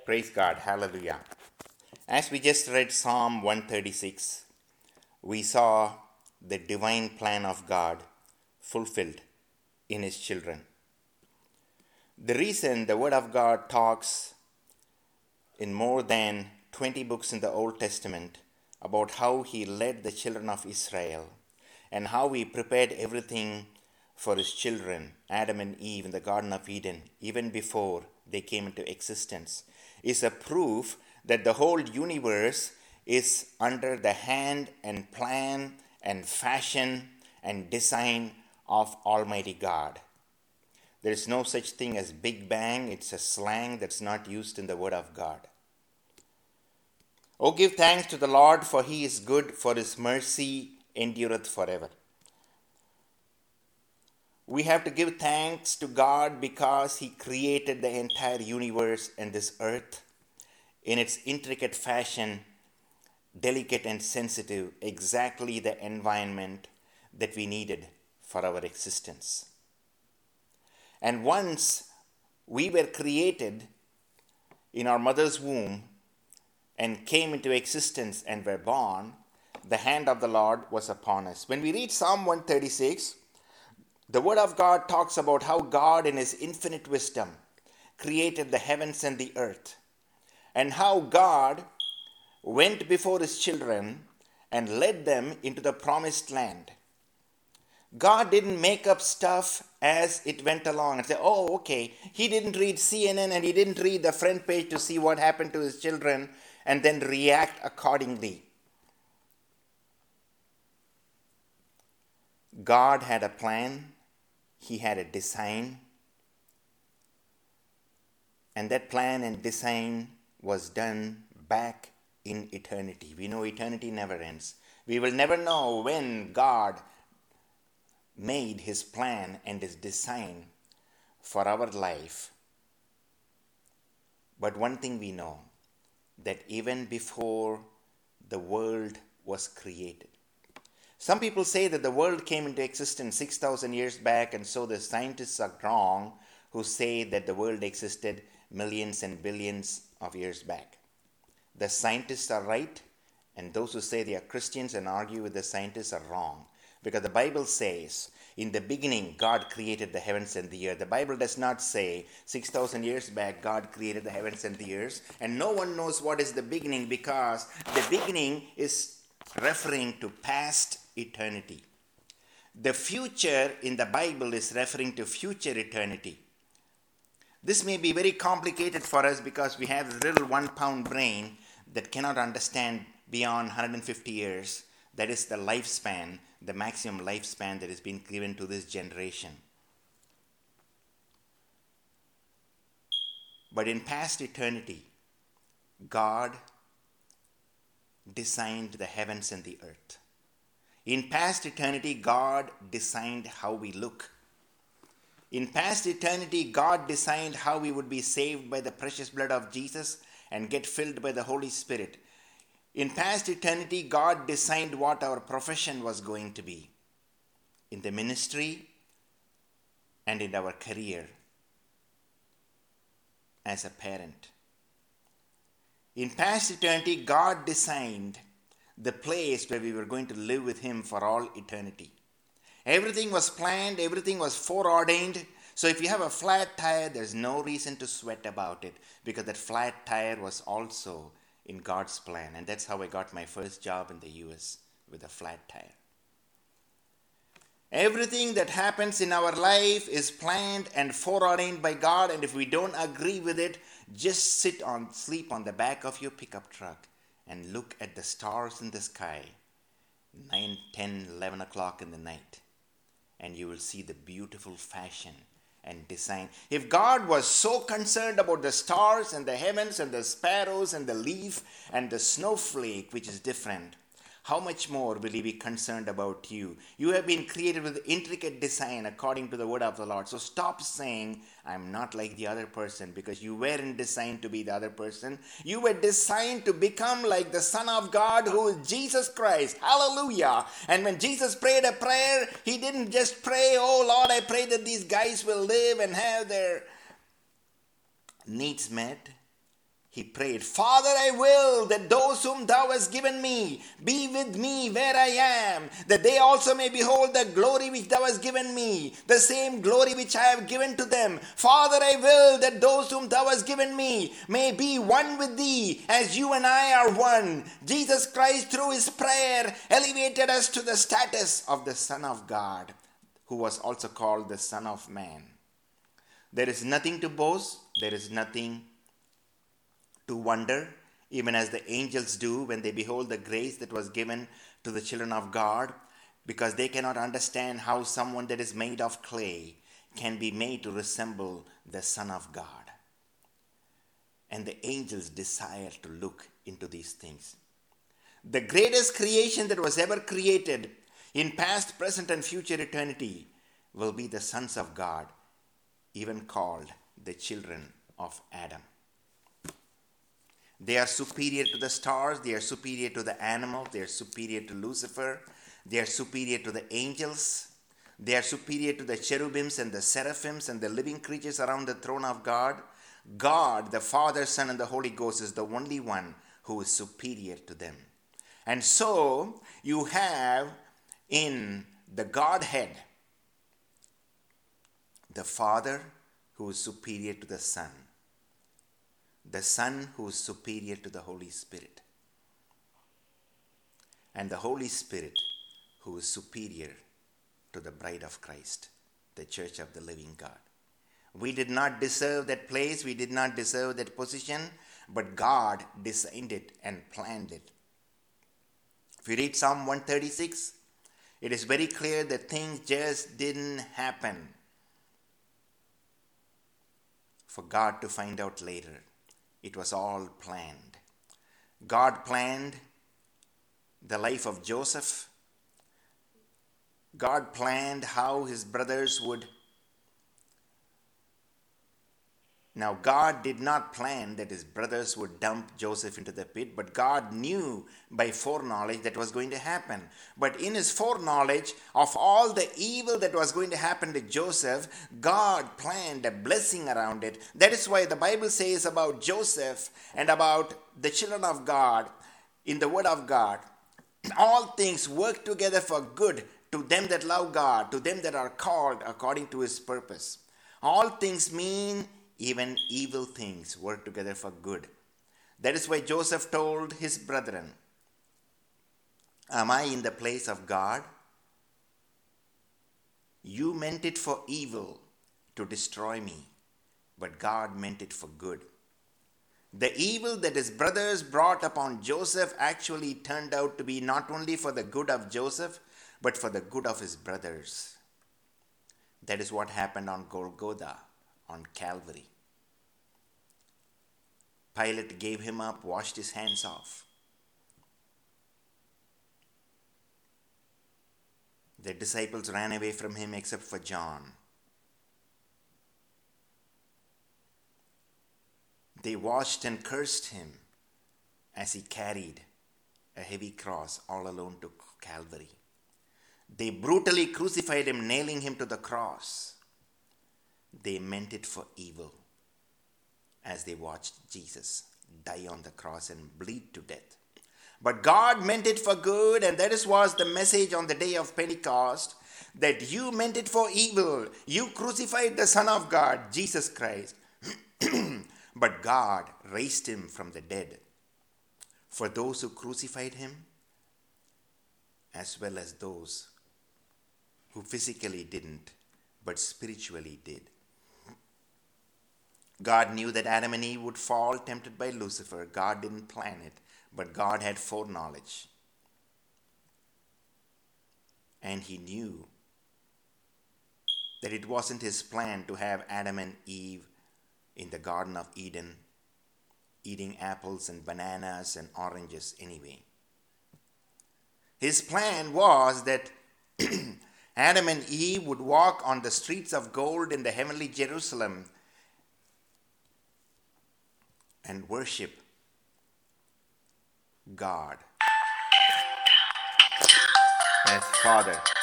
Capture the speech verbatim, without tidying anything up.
Praise God. Hallelujah. As we just read Psalm one thirty-six, we saw the divine plan of God fulfilled in His children. The reason the Word of God talks in more than twenty books in the Old Testament about how He led the children of Israel and how He prepared everything for His children, Adam and Eve, in the Garden of Eden, even before they came into existence, is a proof that the whole universe is under the hand and plan and fashion and design of Almighty God. There is no such thing as Big Bang. It's a slang that's not used in the Word of God. Oh, give thanks to the Lord, for He is good, for His mercy endureth forever. We have to give thanks to God because He created the entire universe and this earth in its intricate fashion, delicate and sensitive, exactly the environment that we needed for our existence. And once we were created in our mother's womb and came into existence and were born, the hand of the Lord was upon us. When we read Psalm one thirty-six, the Word of God talks about how God in His infinite wisdom created the heavens and the earth, and how God went before His children and led them into the promised land. God didn't make up stuff as it went along and say, oh, okay, He didn't read C N N and He didn't read the front page to see what happened to His children and then react accordingly. God had a plan. He had a design. And that plan and design was done back in eternity. We know eternity never ends. We will never know when God made His plan and His design for our life. But one thing we know, that even before the world was created, some people say that the world came into existence six thousand years back, and so the scientists are wrong who say that the world existed millions and billions of years back. The scientists are right, and those who say they are Christians and argue with the scientists are wrong. Because the Bible says, in the beginning, God created the heavens and the earth. The Bible does not say six thousand years back, God created the heavens and the earth. And no one knows what is the beginning, because the beginning is referring to past eternity. The future in the Bible is referring to future eternity. This may be very complicated for us because we have a little one pound brain that cannot understand beyond one hundred fifty years. That is the lifespan, the maximum lifespan that has been given to this generation. But in past eternity, God designed the heavens and the earth. In past eternity, God designed how we look. In past eternity, God designed how we would be saved by the precious blood of Jesus and get filled by the Holy Spirit. In past eternity, God designed what our profession was going to be in the ministry and in our career as a parent. In past eternity, God designed the place where we were going to live with Him for all eternity. Everything was planned, everything was foreordained. So if you have a flat tire, there's no reason to sweat about it, because that flat tire was also in God's plan. And that's how I got my first job in the U S, with a flat tire. Everything that happens in our life is planned and foreordained by God, and if we don't agree with it, just sit on, sleep on the back of your pickup truck and look at the stars in the sky, nine, ten, eleven o'clock in the night, and you will see the beautiful fashion and design. If God was so concerned about the stars and the heavens and the sparrows and the leaf and the snowflake, which is different, how much more will He be concerned about you? You have been created with intricate design according to the word of the Lord. So stop saying, I'm not like the other person, because you weren't designed to be the other person. You were designed to become like the Son of God, who is Jesus Christ. Hallelujah. And when Jesus prayed a prayer, He didn't just pray, oh Lord, I pray that these guys will live and have their needs met. he prayed, Father, I will that those whom thou hast given me be with me where I am, that they also may behold the glory which thou hast given me, the same glory which I have given to them. Father, I will that those whom thou hast given me may be one with thee, as you and I are one. Jesus Christ, through his prayer, elevated us to the status of the Son of God, who was also called the Son of Man. There is nothing to boast, there is nothing to wonder, even as the angels do when they behold the grace that was given to the children of God, because they cannot understand how someone that is made of clay can be made to resemble the Son of God. And the angels desire to look into these things. The greatest creation that was ever created in past, present, and future eternity will be the sons of God, even called the children of Adam. They are superior to the stars, they are superior to the animals, they are superior to Lucifer, they are superior to the angels, they are superior to the cherubims and the seraphims and the living creatures around the throne of God. God, the Father, Son, and the Holy Ghost is the only one who is superior to them. And so you have in the Godhead the Father who is superior to the Son, the Son who is superior to the Holy Spirit, and the Holy Spirit who is superior to the bride of Christ, the church of the living God. We did not deserve that place, we did not deserve that position, but God designed it and planned it. If you read Psalm one thirty-six, it is very clear that things just didn't happen for God to find out later. It was all planned. God planned the life of Joseph. God planned how his brothers would. Now, God did not plan that his brothers would dump Joseph into the pit, but God knew by foreknowledge that was going to happen. But in his foreknowledge of all the evil that was going to happen to Joseph, God planned a blessing around it. That is why the Bible says about Joseph and about the children of God in the Word of God, all things work together for good to them that love God, to them that are called according to his purpose. All things mean even evil things work together for good. That is why Joseph told his brethren, am I in the place of God? You meant it for evil to destroy me, but God meant it for good. The evil that his brothers brought upon Joseph actually turned out to be not only for the good of Joseph, but for the good of his brothers. That is what happened on Golgotha, on Calvary. Pilate gave him up, washed his hands off. The disciples ran away from him except for John. They watched and cursed him as he carried a heavy cross all alone to Calvary. They brutally crucified him, nailing him to the cross. They meant it for evil as they watched Jesus die on the cross and bleed to death. But God meant it for good, and that is was the message on the day of Pentecost, that you meant it for evil. You crucified the Son of God, Jesus Christ, but God raised him from the dead for those who crucified him, as well as those who physically didn't, but spiritually did. God knew that Adam and Eve would fall, tempted by Lucifer. God didn't plan it, but God had foreknowledge. And he knew that it wasn't his plan to have Adam and Eve in the Garden of Eden eating apples and bananas and oranges anyway. His plan was that Adam and Eve would walk on the streets of gold in the heavenly Jerusalem and worship God as Father,